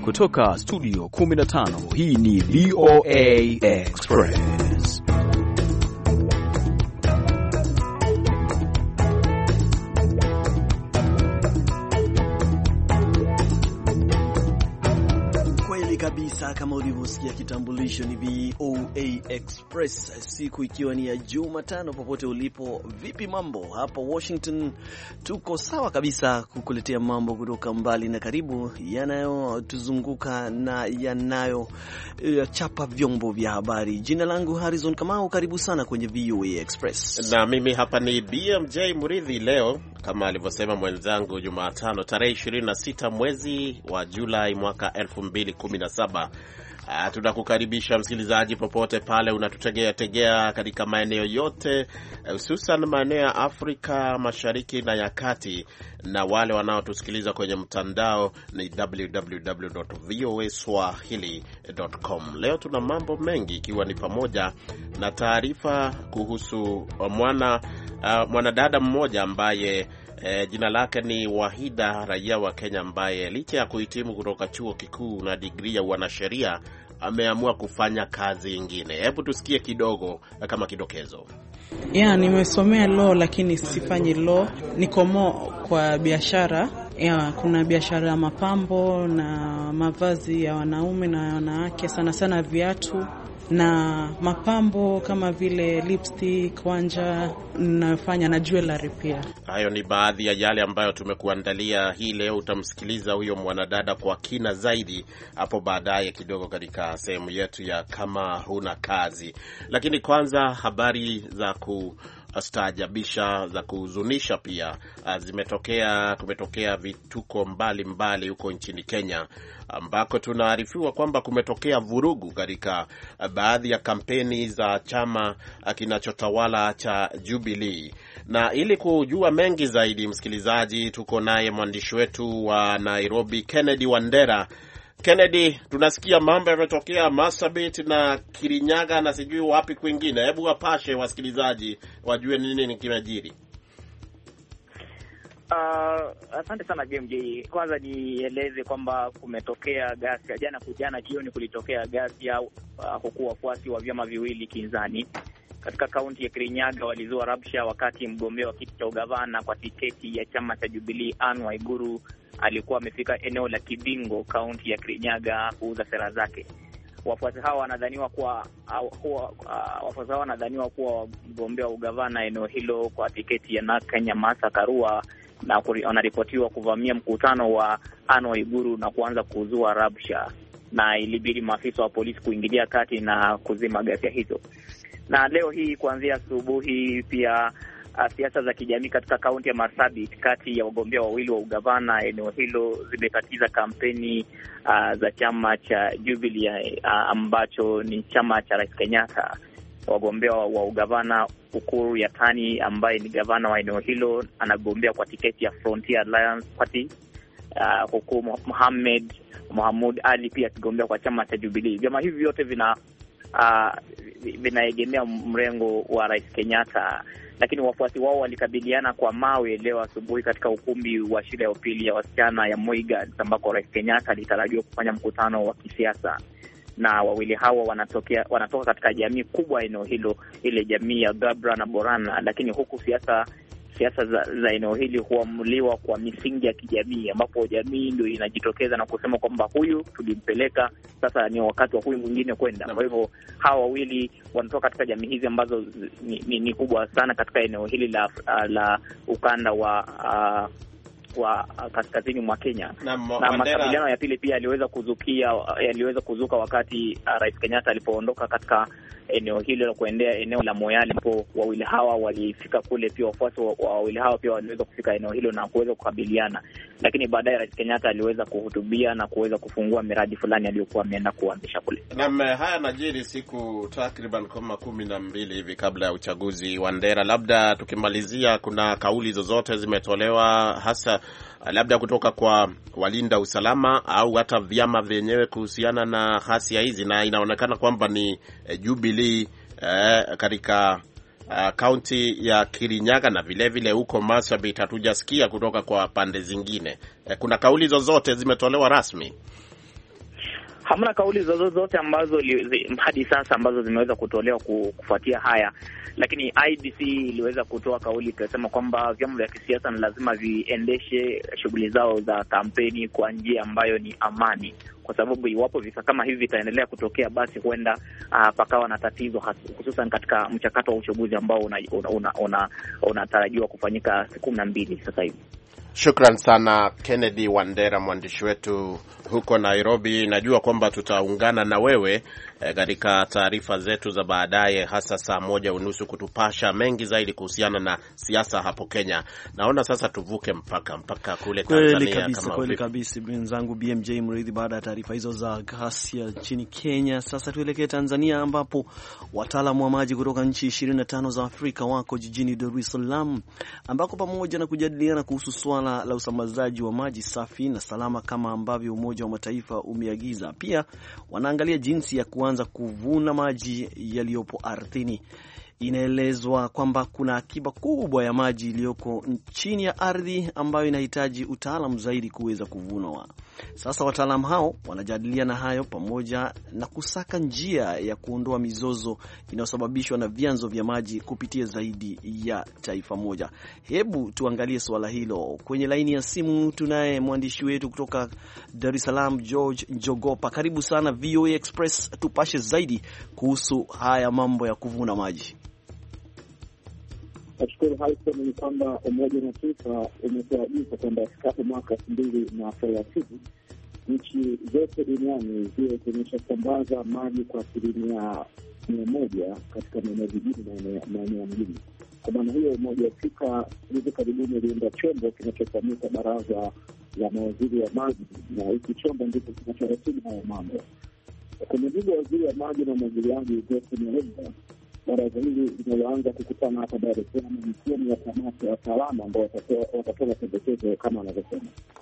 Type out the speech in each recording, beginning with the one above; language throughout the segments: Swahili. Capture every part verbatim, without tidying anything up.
kutoka studio kumi na tano, hii ni V O A Express. Kabisa, kama ulivyosikia kitambulisho, ni V O A Express, siku ikiwa ni ya Jumatano. Popote ulipo, vipi mambo? Hapa Washington tuko sawa kabisa kukuletea mambo kutoka mbali na karibu, yanayotuzunguka na yanayo chapa vyombo vya habari. Jina langu Harrison Kamau, karibu sana kwenye V O A Express. Na mimi hapa ni B M J Muridhi. Leo kama alivyosema mwenzangu, Jumatano tarehe ishirini na sita mwezi wa Julai mwaka elfu mbili kumi na saba. Uh, tunakukaribisha msikilizaji popote pale unatutegea tegea katika maeneo yote, hususan uh, maeneo ya Afrika Mashariki na ya Kati, na wale wanaotusikiliza kwenye mtandao ni w w w dot v o a swahili dot com. Leo tuna mambo mengi, ikiwa ni pamoja na taarifa kuhusu mwana uh, mwanadada mmoja ambaye E, jina lake ni Wahida, raia wa Kenya, ambaye licha ya kuhitimu kutoka chuo kikuu na degree ya wanasheria ameamua kufanya kazi nyingine. Hebu tusikie kidogo kama kidokezo. Yeah, nimesomea law lakini sifanyi law, niko mo kwa biashara. Yeah, kuna biashara ya mapambo na mavazi ya wanaume na wanawake, sana sana viatu na mapambo kama vile lipstick, wanja, nafanya na jewelry pia. Hayo ni baadhi ya yale ambayo tumekuandalia hii leo. Utamsikiliza huyo mwanadada kwa kina zaidi hapo baadaye kidogo katika sehemu yetu ya kama huna kazi. Lakini kwanza habari za ku staajabisha, za kuhuzunisha pia zimetokea. Kumetokea vituko mbalimbali mbali huko nchini Kenya, ambako tunaarifiwa kwamba kumetokea vurugu katika baadhi ya kampeni za chama kinachotawala cha Jubilee. Na ili kujua mengi zaidi, msikilizaji, tuko naye mwandishi wetu wa Nairobi, Kennedy Wandera. Kennedy, tunasikia mambo yametokea Marsabit na Kirinyaga na sijui wapi kwingine. Hebu wapashe wasikilizaji wajue nini ni kimejiri. Uh, asante sana J M J. Kwanza nieleze kwamba kumetokea ghasia jana kujana jioni, kulitokea ghasia uh, huku wafuasi wa vyama viwili kinzani katika kaunti ya Kirinyaga walizua rabsha wakati mgombea wa kiti cha ugavana kwa tiketi ya chama cha Jubilee Anne Waiguru alikuwa amefika eneo la Kibingo, kaunti ya Kirinyaga, kuuza sera zake. Wafuasi hao wanadhaniwa kuwa uh, wafuasi hao wanadhaniwa kuwa mgombea wa ugavana eneo hilo kwa tiketi ya Narc Kenya Martha Karua, na wanaripotiwa kuvamia mkutano wa Anne Waiguru na kuanza kuzua rabsha, na ilibidi maafisa wa polisi kuingilia kati na kuzima ghasia hizo. Na leo hii kuanzia asubuhi pia uh, siasa za kijamii katika kaunti ya Marsabit kati ya wagombea wawili wa ugavana eneo hilo zimekatiza kampeni uh, za chama cha Jubilee uh, ambacho ni chama cha Rais Kenyatta. Wagombea wa ugavana Ukuru Yatani ambaye ni gavana wa eneo hilo anagombea kwa tiketi ya Frontier Alliance Party, uh, huku Mohamed Mohamud Ali pia akigombea kwa chama cha Jubilee. Vyama hivi vyote vina uh, vinaegemea mrengo wa Rais Kenyatta, lakini wafuasi wao walikabiliana kwa mawe leo asubuhi katika ukumbi wa shule ya upili ya wasichana ya Muiga, ambako Rais Kenyatta alitarajiwa kufanya mkutano wa kisiasa. Na wawili hawa wanatokea wanatoka katika jamii kubwa eneo hilo, ile jamii ya Gabra na Borana, lakini huku siasa siasa za, za eneo hili huamuliwa kwa misingi ya kijamii, ambapo jamii ndio inajitokeza na kusema kwamba huyu tulimpeleka, sasa ni wakati wa huyu mwingine kwenda. Kwa hivyo hawa wawili wanatoka katika jamii hizi ambazo ni, ni, ni kubwa sana katika eneo hili la, la ukanda wa uh, wa kaskazini mwa Kenya. Na, na makabiliano ya pili pia yaliweza kuzukia yaliweza kuzuka wakati uh, Rais Kenyatta alipoondoka katika eneo hilo na kuendea eneo la Moyale, ambapo wawili hawa walifika kule. Pia wafuasi wa wawili hawa pia waliweza kufika eneo hilo na kuweza kukabiliana, lakini baadaye Rais Kenyatta aliweza kuhutubia na kuweza kufungua miradi fulani aliyokuwa ameenda kuanzisha kule. Na haya najiri siku takriban kama kumi na mbili hivi kabla ya uchaguzi wa Ndera. Labda tukimalizia, kuna kauli zozote zimetolewa hasa labda kutoka kwa walinda usalama au hata vyama vyenyewe kuhusiana na ghasia hizi? Na inaonekana kwamba ni eh, Jubilee eh, katika kaunti uh, ya Kirinyaga na vile vile huko Marsabit hatujasikia kutoka kwa pande zingine. Eh, kuna kauli zozote zimetolewa rasmi? Hamna kauli zozote ambazo li, hadi sasa ambazo zimeweza kutolewa kufuatia haya, lakini I B C iliweza kutoa kauli ikasema kwamba vyama vya kisiasa ni lazima viendeshe shughuli zao za kampeni kwa njia ambayo ni amani, kwa sababu iwapo visa kama hivi vitaendelea kutokea, basi huenda uh, pakawa na tatizo, hususan katika mchakato wa uchaguzi ambao unatarajiwa una, una, una kufanyika siku kumi na mbili sasa hivi. Shukran sana Kennedy Wandera, mwandishi wetu huko Nairobi. Najua kwamba tutaungana na wewe katika e, taarifa zetu za baadaye, hasa saa moja unusu kutupasha mengi zaidi kuhusiana na siasa hapo Kenya. Naona sasa tuvuke mpaka mpaka kule Tanzania. Kweli kabisa, kweli kabisa mwenzangu B M J Mridhi. Baada ya taarifa hizo za ghasia nchini Kenya, sasa tuelekee Tanzania ambapo wataalamu wa maji kutoka nchi ishirini na tano za Afrika wako jijini Dar es Salaam, ambako pamoja na kujadiliana kuhusu swala la usambazaji wa maji safi na salama kama ambavyo Umoja wa Mataifa umeagiza, pia wanaangalia jinsi ya kuanza kuvuna maji yaliyopo ardhini. Inaelezwa kwamba kuna akiba kubwa ya maji iliyoko chini ya ardhi ambayo inahitaji utaalamu zaidi kuweza kuvunwa. Sasa wataalamu hao wanajadiliana hayo pamoja na kusaka njia ya kuondoa mizozo inayosababishwa na vyanzo vya maji kupitia zaidi ya taifa moja. Hebu tuangalie swala hilo. Kwenye laini ya simu tunaye mwandishi wetu kutoka Dar es Salaam, George Njogopa. Karibu sana V O A Express, tupashe zaidi kuhusu haya mambo ya kuvuna maji. Nashukuru Harrison, ni kwamba Umoja wa Mataifa umetuagiza kwamba ifikapo mwaka elfu mbili na thelathini nchi zote duniani ziwe zimeshasambaza maji kwa asilimia mia moja katika maeneo vijijini na maeneo mjini. Kwa maana hiyo, Umoja wa Afrika hivi karibuni uliunda chombo kinachofanyika Baraza la Mawaziri wa Maji, na hiki chombo ndicho kinachoratibu haya mambo. Kwa mujibu wa Waziri wa Maji na Umwagiliaji Jesse Mwenga, baraza hili linaloanza kukutana hapa Dar es Salaam ni sehemu ya kamati ya wataalamu ambao watatoa pendekezo kama wanavyosema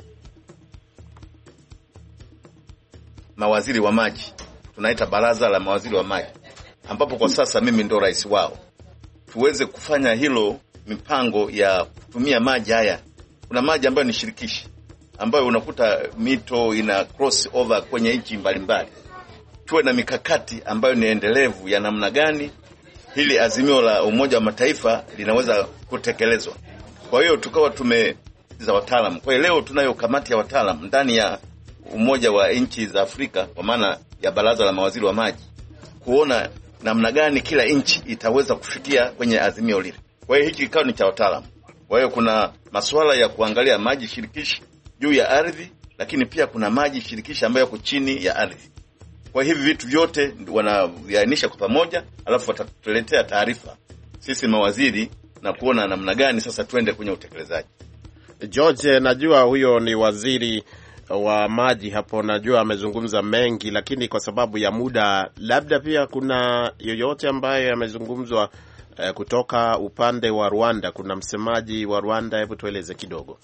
mawaziri wa maji. Tunaita Baraza la Mawaziri wa Maji, ambapo kwa sasa mimi ndo rais wao. Tuweze kufanya hilo mipango ya kutumia maji haya. Kuna maji ambayo ni shirikishi, ambayo unakuta mito ina cross over kwenye nchi mbalimbali. Tuwe na mikakati ambayo ni endelevu ya namna gani hili azimio la Umoja wa Mataifa linaweza kutekelezwa. Kwa hiyo tukawa tume za wataalamu. Kwa hiyo leo tunayo kamati ya wataalamu ndani ya Umoja wa Nchi za Afrika, kwa maana ya Baraza la Mawaziri wa Maji, kuona namna gani kila nchi itaweza kufikia kwenye azimio lile. Kwa hiyo hiki kikao ni cha wataalamu. Kwa hiyo kuna masuala ya kuangalia maji shirikishi juu ya ardhi, lakini pia kuna maji shirikishi ambayo yako chini ya ardhi. Kwa hivi vitu vyote wanaviainisha kwa pamoja, alafu watatuletea taarifa sisi mawaziri na kuona namna gani sasa tuende kwenye utekelezaji. George, najua huyo ni waziri wa maji hapo, najua amezungumza mengi, lakini kwa sababu ya muda, labda pia kuna yoyote ambaye amezungumzwa eh, kutoka upande wa Rwanda. Kuna msemaji wa Rwanda, hebu tueleze kidogo.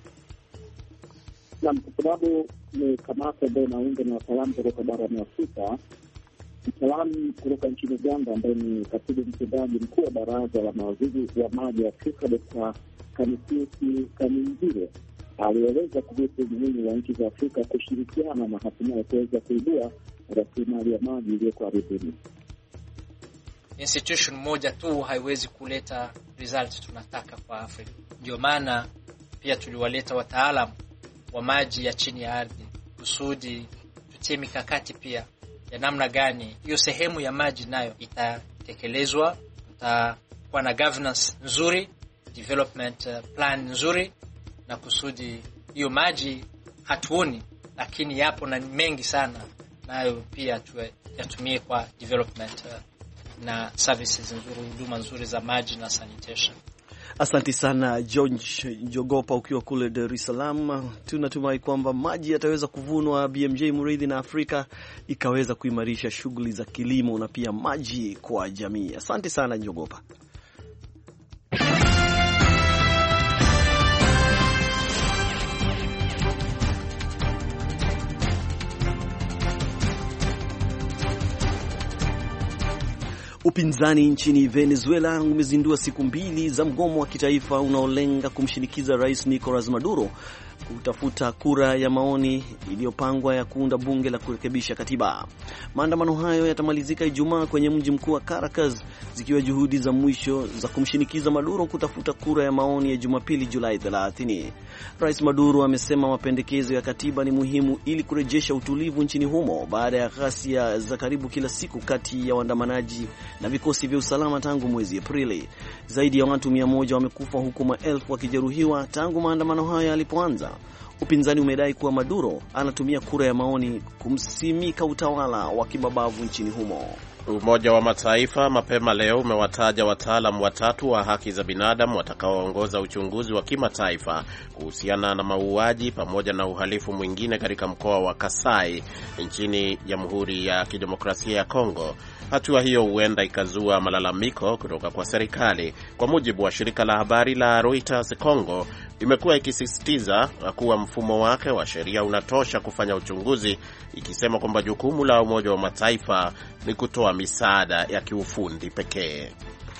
Na kwa sababu ni kamati ambayo inaundwa na wataalamu kutoka barani Afrika, mtaalamu kutoka nchini Uganda ambaye ni katibu mtendaji mkuu wa Baraza la Mawaziri wa Maji Afrika, Dokta Kanisisi Kaminjire, alieleza kuhusu umuhimu wa nchi za Afrika kushirikiana na hatimaye kuweza kuibua rasilimali ya maji iliyoko ardhini. Institution moja tu haiwezi kuleta result tunataka kwa Afrika. Ndio maana pia tuliwaleta wataalamu wa maji ya chini ya ardhi kusudi tutie mikakati pia ya namna gani hiyo sehemu ya maji nayo itatekelezwa, tutakuwa na governance nzuri, development plan nzuri, na kusudi hiyo maji hatuoni lakini yapo na mengi sana, nayo pia tuyatumie kwa development na services nzuri, huduma nzuri za maji na sanitation. Asante sana George Njogopa ukiwa kule Dar es Salaam. Tunatumai kwamba maji yataweza kuvunwa B M J Murithi na Afrika ikaweza kuimarisha shughuli za kilimo na pia maji kwa jamii. Asante sana Njogopa. Upinzani nchini Venezuela umezindua siku mbili za mgomo wa kitaifa unaolenga kumshinikiza Rais Nicolas Maduro kutafuta kura ya maoni iliyopangwa ya kuunda bunge la kurekebisha katiba. Maandamano hayo yatamalizika Ijumaa kwenye mji mkuu wa Caracas, zikiwa juhudi za mwisho za kumshinikiza Maduro kutafuta kura ya maoni ya Jumapili Julai thelathini. Rais Maduro amesema mapendekezo ya katiba ni muhimu ili kurejesha utulivu nchini humo baada ya ghasia za karibu kila siku kati ya waandamanaji na vikosi vya usalama tangu mwezi Aprili. Zaidi ya watu mia moja wamekufa huku maelfu wakijeruhiwa tangu maandamano hayo yalipoanza. Upinzani umedai kuwa Maduro anatumia kura ya maoni kumsimika utawala wa kimabavu nchini humo. Umoja wa Mataifa mapema leo umewataja wataalam watatu wa haki za binadamu watakaoongoza uchunguzi wa kimataifa kuhusiana na mauaji pamoja na uhalifu mwingine katika mkoa wa Kasai nchini Jamhuri ya Kidemokrasia ya Kongo. Hatua hiyo huenda ikazua malalamiko kutoka kwa serikali. Kwa mujibu wa shirika la habari la Reuters, Kongo imekuwa ikisisitiza kuwa mfumo wake wa sheria unatosha kufanya uchunguzi, ikisema kwamba jukumu la Umoja wa Mataifa ni kutoa misaada ya kiufundi pekee.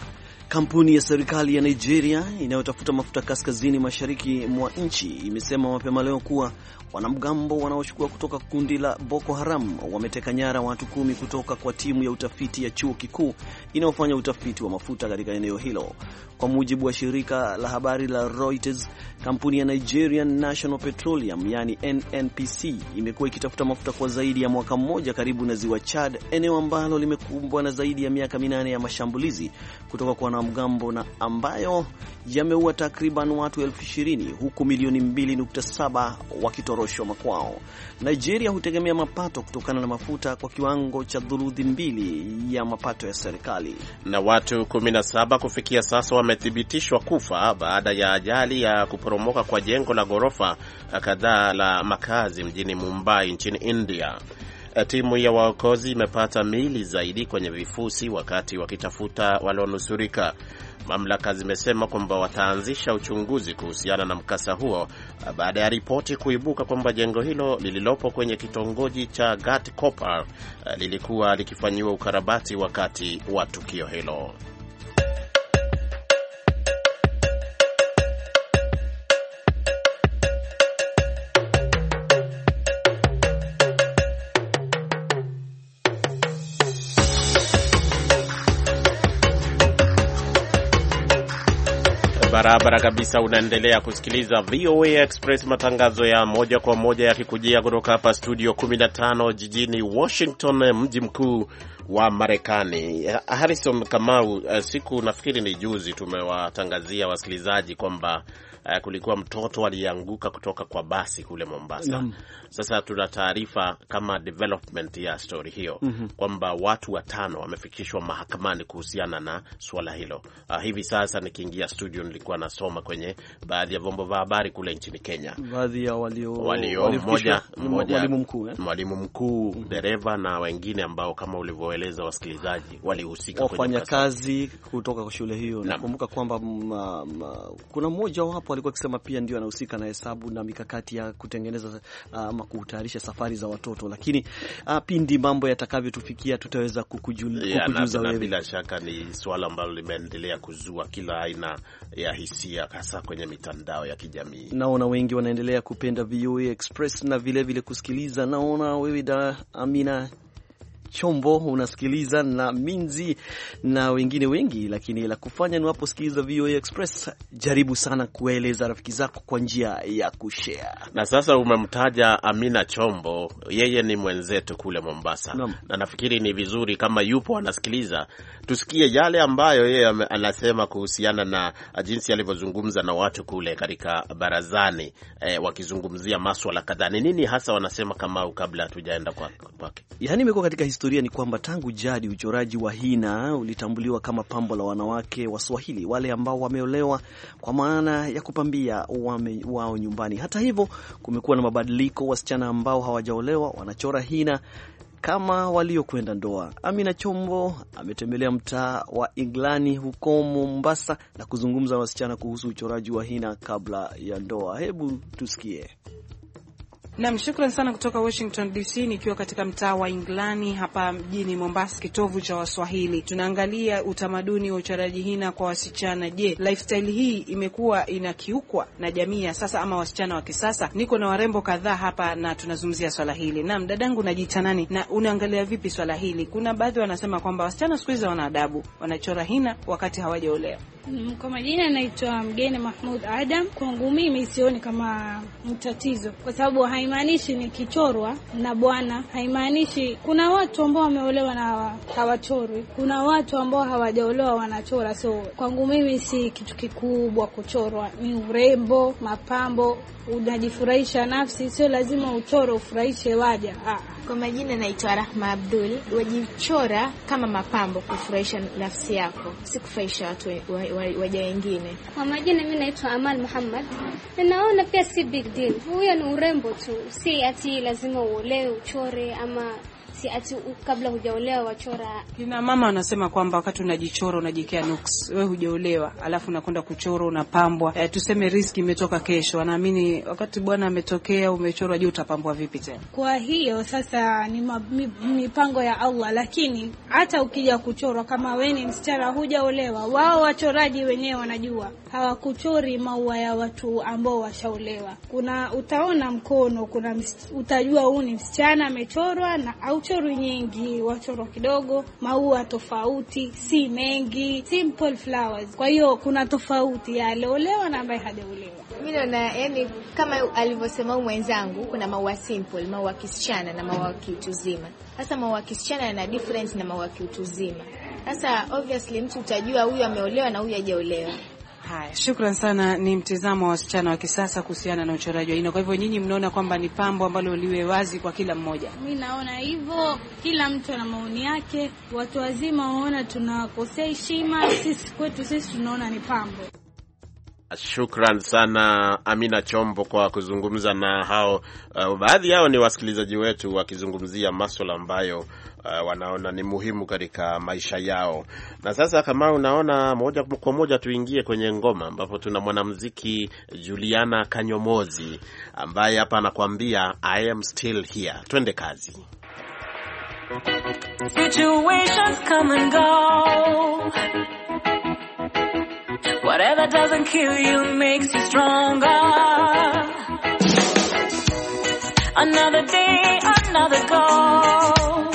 Kampuni ya serikali ya Nigeria inayotafuta mafuta kaskazini mashariki mwa nchi imesema mapema leo kuwa wanamgambo wanaochukua kutoka kundi la Boko Haram wameteka nyara watu kumi kutoka kwa timu ya utafiti ya chuo kikuu inayofanya utafiti wa mafuta katika eneo hilo. Kwa mujibu wa shirika la habari la Reuters, kampuni ya Nigerian National Petroleum yani N N P C imekuwa ikitafuta mafuta kwa zaidi ya mwaka mmoja karibu na ziwa Chad, eneo ambalo limekumbwa na zaidi ya miaka minane ya mashambulizi kutoka kwa wanamgambo na ambayo yameua takriban watu elfu ishirini huku milioni mbili nukta saba wakitoroshwa makwao. Nigeria hutegemea mapato kutokana na mafuta kwa kiwango cha thuluthi mbili ya mapato ya serikali. Na watu kumi na saba kufikia sasa wamethibitishwa kufa baada ya ajali ya kuporomoka kwa jengo la ghorofa kadhaa la makazi mjini Mumbai nchini India. Timu ya waokozi imepata miili zaidi kwenye vifusi wakati wakitafuta walionusurika. Mamlaka zimesema kwamba wataanzisha uchunguzi kuhusiana na mkasa huo baada ya ripoti kuibuka kwamba jengo hilo lililopo kwenye kitongoji cha Ghatkopar lilikuwa likifanyiwa ukarabati wakati wa tukio hilo. Barabara kabisa, unaendelea kusikiliza V O A Express, matangazo ya moja kwa moja yakikujia kutoka hapa studio kumi na tano jijini Washington, mji mkuu wa Marekani. Harrison Kamau, siku nafikiri ni juzi tumewatangazia wasikilizaji kwamba uh, kulikuwa mtoto alianguka kutoka kwa basi kule Mombasa. Mm. Sasa tuna taarifa kama development ya story hiyo, mm-hmm. kwamba watu watano wamefikishwa mahakamani kuhusiana na swala hilo. Uh, hivi sasa nikiingia studio nilikuwa nasoma kwenye baadhi ya vyombo vya habari kule nchini Kenya. Baadhi ya walio walio mmoja mwalimu mkuu, eh? Mwalimu mkuu, mm-hmm. dereva na wengine ambao kama ulivyoeleza wasikilizaji walihusika kwenye wafanya kazi kutoka kwa shule hiyo. Nakumbuka kwamba ma, ma, kuna mmoja wapo alikuwa akisema pia ndio anahusika na hesabu na mikakati ya kutengeneza ama kutayarisha safari za watoto, lakini uh, pindi mambo yatakavyotufikia tutaweza kukujulia kukujuza wewe. Bila shaka ni swala ambalo limeendelea kuzua kila aina ya hisia hasa kwenye mitandao ya kijamii. Naona wengi wanaendelea kupenda V O A Express na vile vile kusikiliza. Naona wewe da Amina Chombo unasikiliza na Minzi na wengine wengi, lakini la kufanya ni waposikiliza V O A Express, jaribu sana kueleza rafiki zako kwa njia ya kushare. Na sasa umemtaja Amina Chombo, yeye ni mwenzetu kule Mombasa. Nam. Na nafikiri ni vizuri kama yupo anasikiliza, tusikie yale ambayo yeye anasema kuhusiana na jinsi alivyozungumza na watu kule katika barazani, eh, wakizungumzia masuala kadhaa. Ni nini hasa wanasema kama kabla hatujaenda kwake? Kwa yaani imekuwa katika historia ni kwamba tangu jadi uchoraji wa hina ulitambuliwa kama pambo la wanawake wa Swahili, wale ambao wameolewa kwa maana ya kupambia wame, wao nyumbani. Hata hivyo kumekuwa na mabadiliko, wasichana ambao hawajaolewa wanachora hina kama waliokwenda ndoa. Amina Chombo ametembelea mtaa wa Inglani huko Mombasa na kuzungumza na wasichana kuhusu uchoraji wa hina kabla ya ndoa. Hebu tusikie. Naam, shukrani sana kutoka Washington D C, nikiwa katika mtaa wa Inglani hapa mjini Mombasa, kitovu cha Waswahili. Tunaangalia utamaduni wa uchoraji hina kwa wasichana. Je, lifestyle hii imekuwa inakiukwa na jamii ya sasa ama wasichana wa kisasa? Niko na warembo kadhaa hapa na tunazungumzia swala hili. Naam, dadangu unajiita nani na unaangalia vipi swala hili? Kuna baadhi wanasema kwamba wasichana siku hizi wana adabu, wanachora hina wakati hawajaolewa. Kwa majina naitwa Mgeni Mahmud Adam. Kwangu mimi sioni kama mtatizo, kwa sababu haimaanishi nikichorwa na bwana, haimaanishi kuna watu ambao wameolewa na hawachorwi, kuna watu ambao hawajaolewa wanachora. So kwangu mimi si kitu kikubwa kuchorwa, ni urembo, mapambo, unajifurahisha nafsi, sio lazima uchoro ufurahishe waja. Ah. Kwa majina naitwa Rahma Abdul. Wajichora kama mapambo kufurahisha nafsi yako, si kufurahisha watu waja wengine. Kwa majina mimi naitwa Amal Muhammad. Ninaona pia si big deal. Huyo ni urembo tu. Si ati lazima uolewe uchore, ama si ati kabla hujaolewa wachora. Kina mama wanasema kwamba wakati unajichora unajikea nuks. Wewe hujaolewa, alafu unakwenda kuchora unapambwa. E, tuseme riski imetoka kesho. Wanaamini wakati bwana ametokea umechorwa, je, utapambwa vipi tena? Kwa hiyo sasa ni mipango ya Allah, lakini hata ukija kuchorwa kama wewe ni msichana hujaolewa, wao wachoraji wenyewe wanajua hawakuchori maua ya watu ambao washaolewa. Kuna utaona mkono, kuna utajua huu ni msichana amechorwa, na au choro nyingi, wachoro kidogo, maua tofauti, si mengi, simple flowers. Kwa hiyo kuna tofauti ya aliolewa na ambaye hajaolewa. Mimi naona yani kama alivyosema mwenzangu, kuna maua simple, maua kisichana na maua kiutuzima. Sasa maua kisichana yana difference na maua kiutuzima. Sasa obviously mtu utajua huyu ameolewa na huyu hajaolewa. Haya, shukrani sana. Ni mtazamo wa wasichana wa kisasa kuhusiana na uchoraji wa hina. Kwa hivyo nyinyi mnaona kwamba ni pambo ambalo liwe wazi kwa kila mmoja? Mimi naona hivyo, kila mtu ana maoni yake. Watu wazima waona tunakosea heshima, sisi kwetu sisi tunaona ni pambo. Shukran sana Amina Chombo kwa kuzungumza na hao. Uh, baadhi yao ni wasikilizaji wetu wakizungumzia masuala ambayo uh, wanaona ni muhimu katika maisha yao. Na sasa kama unaona, moja kwa moja tuingie kwenye ngoma, ambapo tuna mwanamuziki Juliana Kanyomozi ambaye hapa anakuambia I am still here. Twende kazi. Situations come and go. Whatever doesn't kill you makes you stronger. Another day, another goal.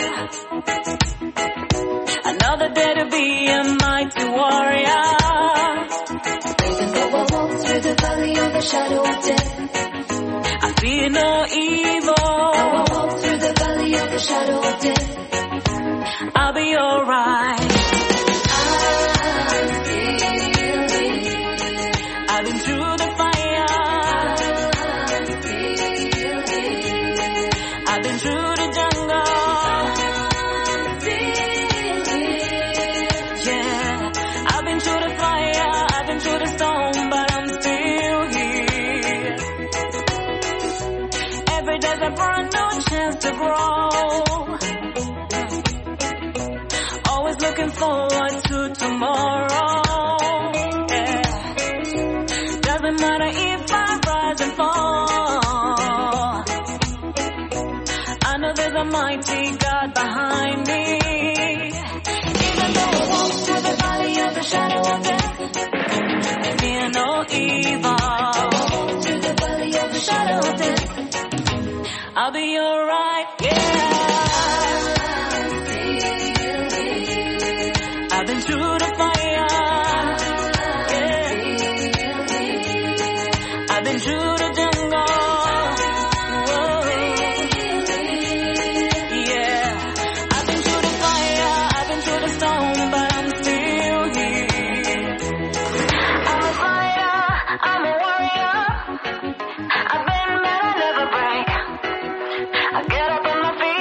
Another day to be a mighty warrior. Even though I walk through the valley of the shadow of death, I fear no evil. Though I walk through the valley of the shadow of death, I'll be alright. I've been through the fire, I've been through the jungle, yeah, I've been through the fire, I've been through the storm, but I'm still here. Every day's a brand new chance to grow, always looking forward to tomorrow. Doesn't matter if I rise and fall, I know there's a mighty God behind me. Even though I walk through the valley of the shadow of death, I fear no evil. I walk through the valley of the shadow of death, I'll be alright, yeah. I've been through the fire, I've been through the jungle, whoa. Yeah, I've been through the fire, I've been through the storm, but I'm still here. I'm a fighter, I'm a warrior, I've been mad, I never break. I get up on my feet.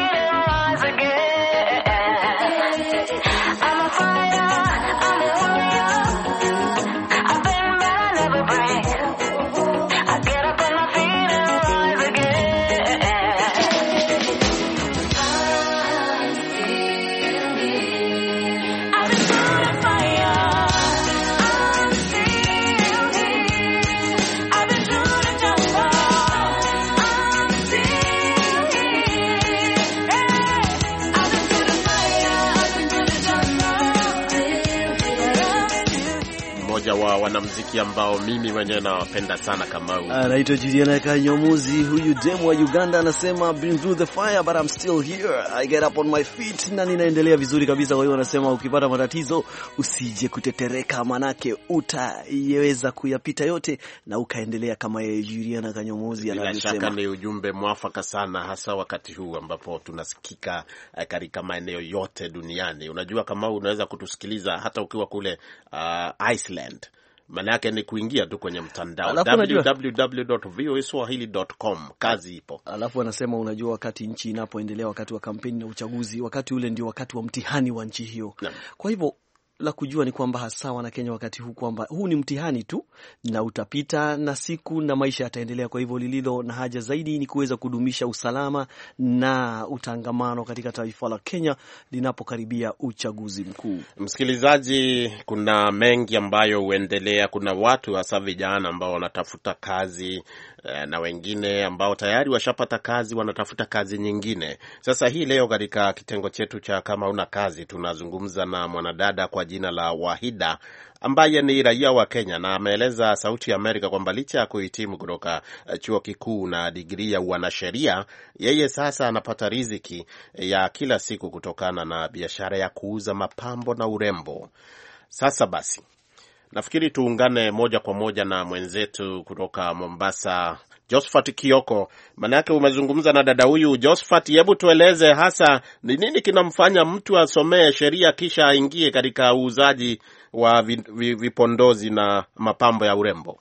wanamuziki ambao mimi mwenyewe nawapenda sana kama huyu. Anaitwa Juliana Kanyomuzi. Huyu demo wa Uganda anasema been through the fire but I'm still here. I get up on my feet na ninaendelea vizuri kabisa. Kwa hiyo anasema ukipata matatizo usije kutetereka, manake utaweza kuyapita yote na ukaendelea kama yeye Juliana Kanyomuzi anavyosema. Bila shaka ni ujumbe mwafaka sana, hasa wakati huu ambapo tunasikika katika maeneo yote duniani. Unajua kama unaweza kutusikiliza hata ukiwa kule uh, Iceland. Maana yake ni kuingia tu kwenye mtandao w w w dot v o a swahili dot com. Kazi ipo. Alafu anasema unajua, wakati nchi inapoendelea, wakati wa kampeni na uchaguzi, wakati ule ndio wakati wa mtihani wa nchi hiyo. Na kwa hivyo la kujua ni kwamba hasa wana Kenya wakati huu kwamba huu ni mtihani tu na utapita na siku na maisha yataendelea. Kwa hivyo lililo na haja zaidi ni kuweza kudumisha usalama na utangamano katika taifa la Kenya linapokaribia uchaguzi mkuu. Msikilizaji, kuna mengi ambayo huendelea. Kuna watu hasa vijana ambao wanatafuta kazi na wengine ambao tayari washapata kazi wanatafuta kazi nyingine. Sasa hii leo katika kitengo chetu cha kama una kazi tunazungumza na mwanadada kwa jina la Wahida ambaye ni raia wa Kenya, na ameeleza Sauti ya Amerika kwamba licha ya kuhitimu kutoka chuo kikuu na digrii ya wanasheria, yeye sasa anapata riziki ya kila siku kutokana na biashara ya kuuza mapambo na urembo. Sasa basi, nafikiri tuungane moja kwa moja na mwenzetu kutoka Mombasa, Josephat Kioko. Manake umezungumza na dada huyu. Josephat, hebu tueleze hasa ni nini kinamfanya mtu asomee sheria kisha aingie katika uuzaji wa vipondozi na mapambo ya urembo?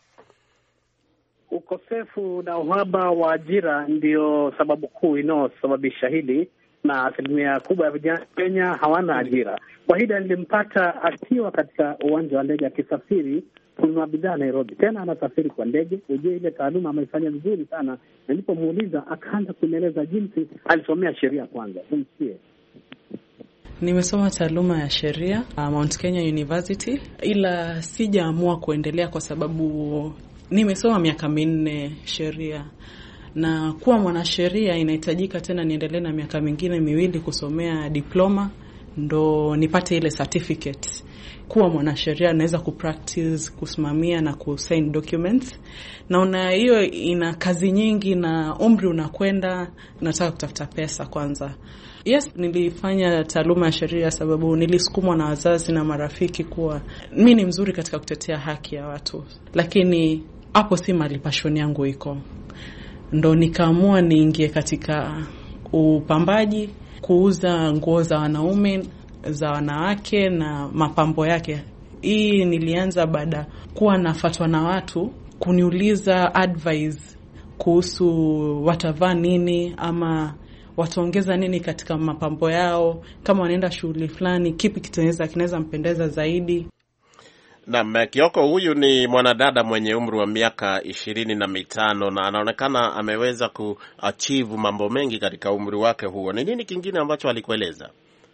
Ukosefu na uhaba wa ajira ndio sababu kuu inayosababisha hili, na asilimia kubwa ya vijana Kenya hawana ajira. Wahida nilimpata akiwa katika uwanja wa ndege akisafiri kununua bidhaa Nairobi. Tena anasafiri kwa ndege. Ujue ile taaluma ameifanya vizuri sana. Na nilipomuuliza akaanza kunieleza jinsi alisomea sheria kwanza. Tumsikie. Nimesoma taaluma ya sheria uh, Mount Kenya University, ila sijaamua kuendelea kwa sababu nimesoma miaka minne sheria, na kuwa mwanasheria inahitajika tena niendelee na miaka mingine miwili kusomea diploma ndo nipate ile certificate. Kuwa mwanasheria naweza kupractice, kusimamia na kusign documents. Naona hiyo ina kazi nyingi na umri unakwenda, nataka kutafuta pesa kwanza. Yes, nilifanya taaluma ya sheria sababu nilisukumwa na wazazi na marafiki kuwa mimi ni mzuri katika kutetea haki ya watu. Lakini hapo si mahali passion yangu iko. Ndo nikaamua niingie katika upambaji, kuuza nguo za wanaume, za wanawake na mapambo yake. Hii nilianza baada kuwa nafuatwa na watu kuniuliza advice kuhusu watavaa nini ama wataongeza nini katika mapambo yao, kama wanaenda shughuli fulani kipi kitaweza kinaweza mpendeza zaidi. Na Kioko huyu ni mwanadada mwenye umri wa miaka ishirini na mitano na anaonekana ameweza kuachieve mambo mengi katika umri wake huo. Ni nini kingine ambacho alikueleza?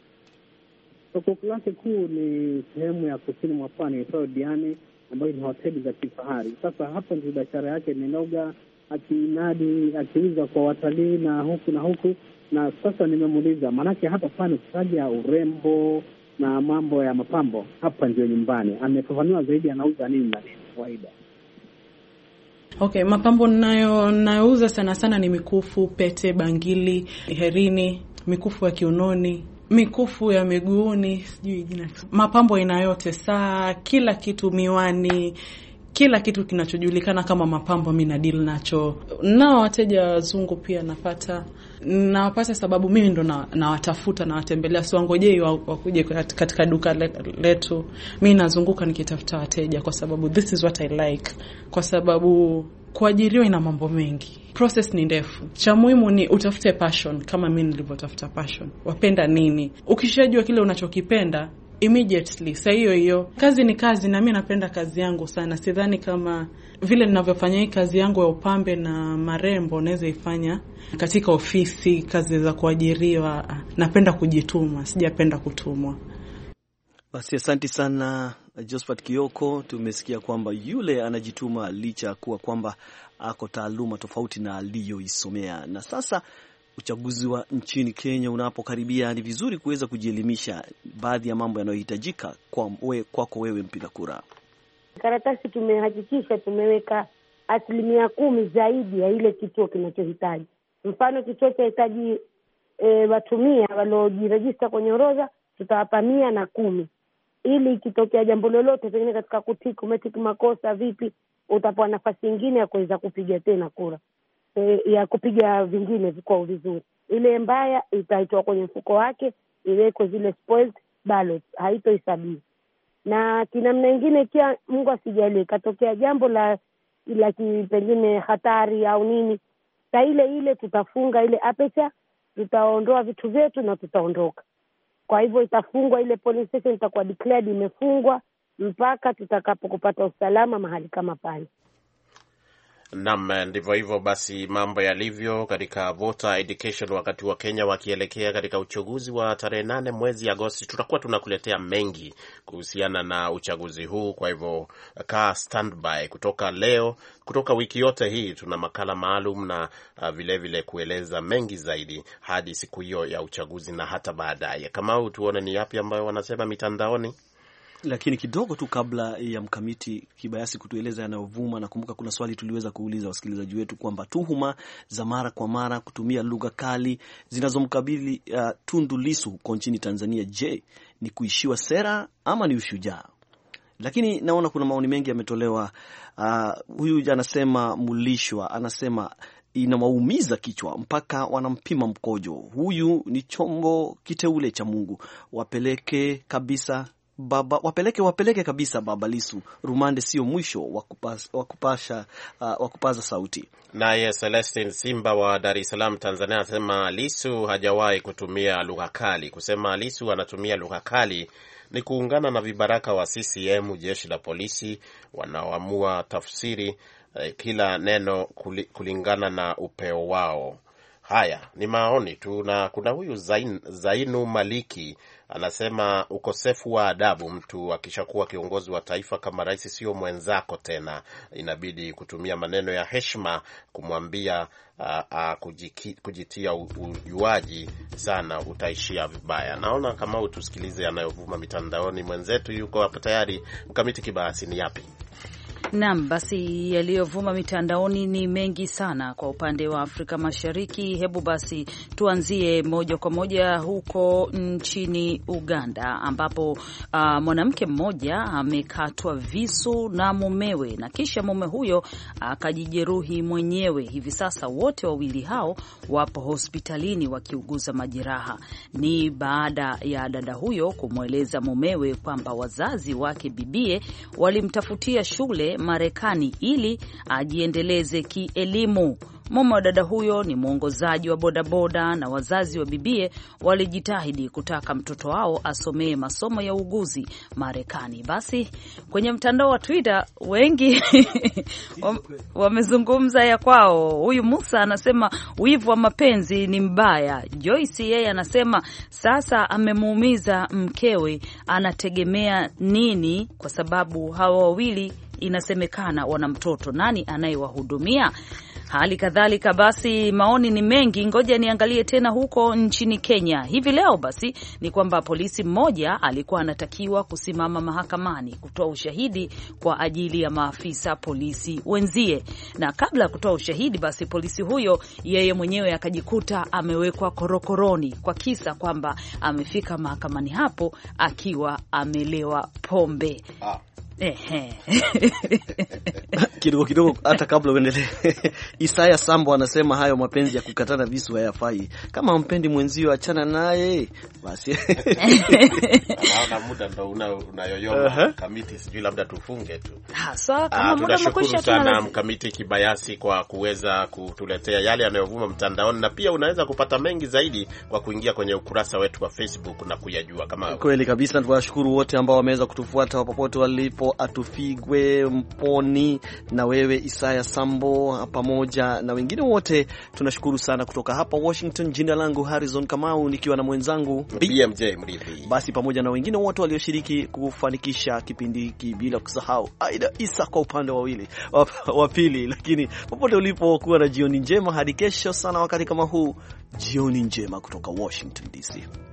Soko lake kuu ni sehemu ya kusini mwa pwani ya Diani ambayo ni hoteli za kifahari. Sasa hapo ndio biashara yake imenoga, akinadi akiuza kwa watalii na huku na huku. Na sasa nimemuuliza, manake hapa pwani kutaja urembo na mambo ya mapambo, hapa ndio nyumbani. Amefafanua zaidi anauza nini na nini kawaida. Okay, mapambo nayo nauza sana sana ni mikufu, pete, bangili, herini, mikufu ya kiunoni, mikufu ya miguuni, sijui jina. Mapambo ina yote, saa, kila kitu, miwani, kila kitu kinachojulikana kama mapambo mimi na deal nacho. Nao wateja wazungu pia napata. Nawapata sababu mimi ndo nawatafuta na watembelea, sio ngojei wakuje katika duka letu. Mimi nazunguka nikitafuta wateja kwa sababu this is what I like. Kwa sababu kuajiriwa ina mambo mengi. Process ni ndefu. Cha muhimu ni utafute passion kama mimi nilivyotafuta passion. Wapenda nini? Ukishajua kile unachokipenda immediately saa hiyo hiyo kazi ni kazi, na mimi napenda kazi yangu sana. Sidhani kama vile ninavyofanya hii kazi yangu ya upambe na marembo naweza ifanya katika ofisi, kazi za kuajiriwa. Napenda kujituma, sijapenda kutumwa. Basi asante sana Josephat Kioko. Tumesikia kwamba yule anajituma licha kuwa kwamba ako taaluma tofauti na aliyoisomea. Na sasa uchaguzi wa nchini Kenya unapokaribia, ni vizuri kuweza kujielimisha baadhi ya mambo yanayohitajika kwa wewe, kwako wewe mpiga kura. Karatasi tumehakikisha tumeweka asilimia kumi zaidi ya ile kituo kinachohitaji. Mfano kituo kinahitaji e, watumia waliojirejista kwenye orodha, tutawapa mia na kumi. Ili ikitokea jambo lolote pengine katika kutiki umetiki makosa vipi, utapewa nafasi nyingine ya kuweza kupiga tena kura. E, ya kupiga vingine vikao vizuri. Ile mbaya itaitoa kwenye mfuko wake, iwekwe zile spoiled ballots, haitohesabiwa. Na kinamna nyingine kia Mungu asijalie katokea jambo la la pengine hatari au nini, saa ile ile tutafunga ile aperture, tutaondoa vitu vyetu na tutaondoka. Kwa hivyo itafungwa ile police station, itakuwa declared imefungwa mpaka tutakapokupata usalama mahali kama pale. Naam, ndivyo hivyo basi mambo yalivyo katika voter education wakati wa Kenya wakielekea katika uchaguzi wa tarehe nane mwezi Agosti. Tutakuwa tunakuletea mengi kuhusiana na uchaguzi huu, kwa hivyo kaa standby. Kutoka leo, kutoka wiki yote hii tuna makala maalum na uh, vile vile kueleza mengi zaidi hadi siku hiyo ya uchaguzi na hata baadaye. Kama tuone ni yapi ambayo wanasema mitandaoni. Lakini kidogo tu kabla ya Mkamiti Kibayasi kutueleza yanayovuma, na kumbuka kuna swali tuliweza kuuliza wasikilizaji wetu kwamba tuhuma za mara kwa mara kutumia lugha kali zinazomkabili uh, Tundu Lissu huko nchini Tanzania, je, ni kuishiwa sera ama ni ushujaa? Lakini naona kuna maoni mengi yametolewa. Uh, huyu anasema Mulishwa anasema inawaumiza kichwa mpaka wanampima mkojo. Huyu ni chombo kiteule cha Mungu. Wapeleke kabisa Baba, wapeleke wapeleke kabisa Baba Lissu. Rumande sio mwisho wa kupasha uh, wa kupaza sauti. Naye Celestine Simba wa Dar es Salaam Tanzania anasema Lissu hajawahi kutumia lugha kali. Kusema Lissu anatumia lugha kali ni kuungana na vibaraka wa C C M, jeshi la polisi wanaoamua tafsiri eh, kila neno kulingana na upeo wao. Haya ni maoni tu. Na kuna huyu Zain, Zainu Maliki anasema ukosefu wa adabu. Mtu akishakuwa kiongozi wa taifa kama rais sio mwenzako tena, inabidi kutumia maneno ya heshima kumwambia uh, uh, kujiki, kujitia ujuaji sana, utaishia vibaya. Naona kama utusikilize yanayovuma mitandaoni. Mwenzetu yuko hapa tayari. Mkamiti Kibayasi, ni yapi? Naam, basi yaliyovuma mitandaoni ni mengi sana kwa upande wa Afrika Mashariki. Hebu basi tuanzie moja kwa moja huko nchini Uganda, ambapo uh, mwanamke mmoja amekatwa visu na mumewe na kisha mume huyo akajijeruhi uh, mwenyewe. Hivi sasa wote wawili hao wapo hospitalini wakiuguza majeraha. Ni baada ya dada huyo kumweleza mumewe kwamba wazazi wake bibie walimtafutia shule Marekani ili ajiendeleze kielimu. Mume wa dada huyo ni mwongozaji wa bodaboda na wazazi wa bibie walijitahidi kutaka mtoto wao asomee masomo ya uguzi Marekani. Basi kwenye mtandao wa Twitter wengi wamezungumza ya kwao. Huyu Musa anasema wivu wa mapenzi ni mbaya. Joyce yeye anasema sasa amemuumiza mkewe, anategemea nini kwa sababu hawa wawili inasemekana wana mtoto, nani anayewahudumia? Hali kadhalika basi maoni ni mengi. Ngoja niangalie tena huko nchini Kenya. Hivi leo basi ni kwamba polisi mmoja alikuwa anatakiwa kusimama mahakamani kutoa ushahidi kwa ajili ya maafisa polisi wenzie, na kabla ya kutoa ushahidi basi polisi huyo yeye mwenyewe akajikuta amewekwa korokoroni kwa kisa kwamba amefika mahakamani hapo akiwa amelewa pombe. Ah. Ehe. Kidogo kidogo hata kabla uendelee. Isaya Sambo anasema hayo mapenzi ya kukatana visu hayafai. Kama mpendi mwenzio achana naye. Basi. Naona muda ndo unayoyoma una uh-huh. Kamiti sijui labda tufunge tu. Hasa kama muda umekwisha sana Mkamiti Kibayasi kwa kuweza kutuletea yale yanayovuma mtandaoni, na pia unaweza kupata mengi zaidi kwa kuingia kwenye ukurasa wetu wa Facebook na kuyajua kama kweli kabisa. Tunawashukuru wote ambao wameweza kutufuata popote walipo. Atufigwe Mponi na wewe Isaya Sambo pamoja na wengine wote tunashukuru sana kutoka hapa Washington. Jina langu Harrison Kamau nikiwa na mwenzangu B M J Mridhi, basi pamoja na wengine wote walioshiriki kufanikisha kipindi hiki, bila kusahau Aida Isa kwa upande wa wili wa pili. Lakini popote ulipo kuwa na jioni njema hadi kesho sana wakati kama huu. Jioni njema kutoka Washington D C.